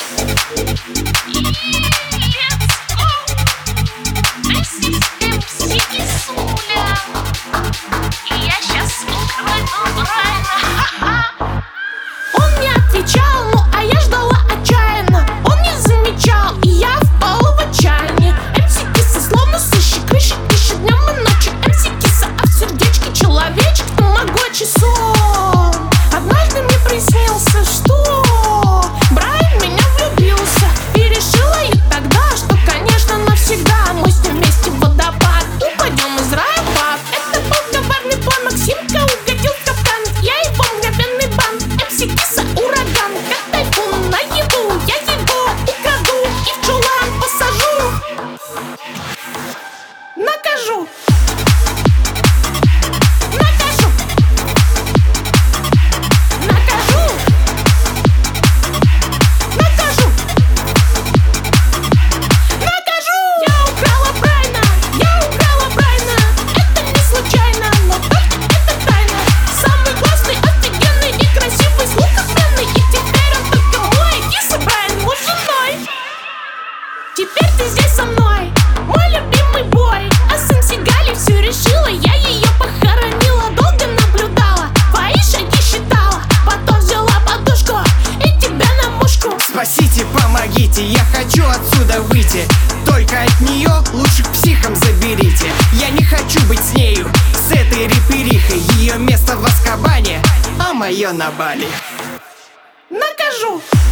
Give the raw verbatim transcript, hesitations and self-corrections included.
Накажу! Накажу! Накажу! Накажу! Накажу! Я украла Брайана! Я украла Брайана! Это не случайно, но только это тайна. Самый классный, офигенный и красивый, звук отменный. И теперь он только мой. Киса Брайан, муж женой. Теперь ты здесь со мной, мой любимый бой. А сын Сигали все решила, я ее похоронила. Долго наблюдала, твои шаги считала, потом взяла подушку и тебя на мушку. Спасите, помогите, я хочу отсюда выйти. Только от нее лучше к психам заберите. Я не хочу быть с нею, с этой реперихой. Ее место в Азкабане, а мое на Бали. Накажу!